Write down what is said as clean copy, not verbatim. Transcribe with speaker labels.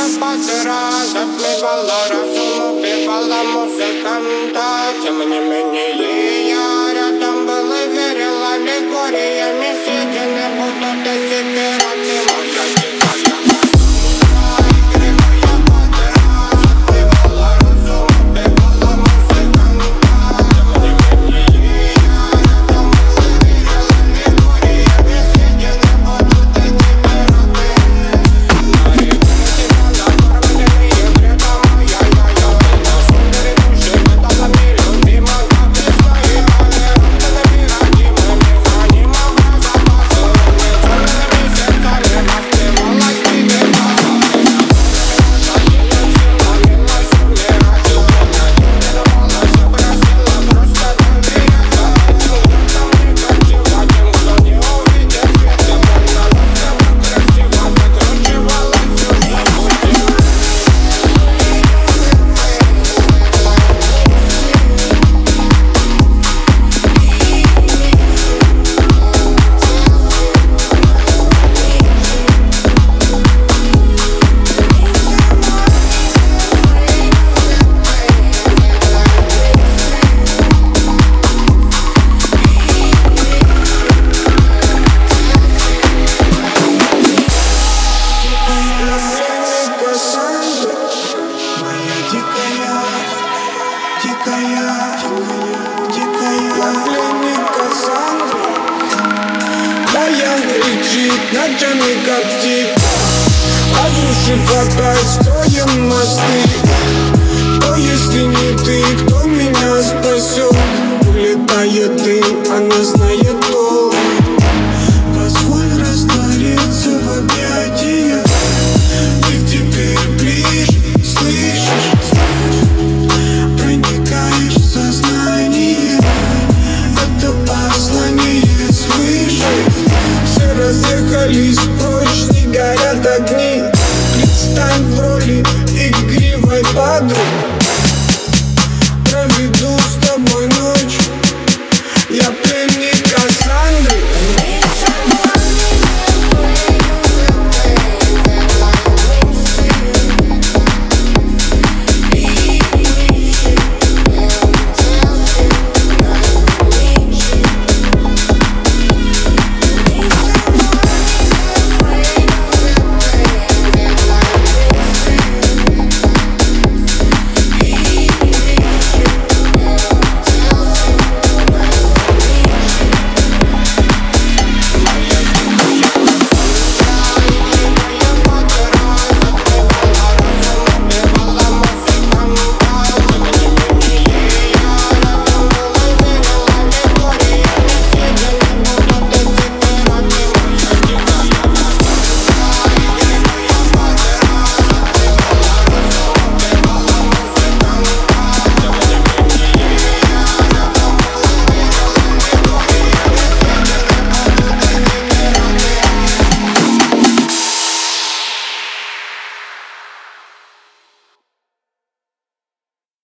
Speaker 1: я под раз отмевала разум, убивала музыканта. Тем не менее я рядом был и верил аллегориями. Съедены будут эти пираты, моя дикая натура. Игривая под раз отмевала разум, убивала музыканта. Тем не менее я рядом был и верил аллегориями. Съедены будут эти пираты.
Speaker 2: Ночами коптит, разрушив опять строим мосты. Кто, если не ты, кто меня спасет? Улетает дым, она знает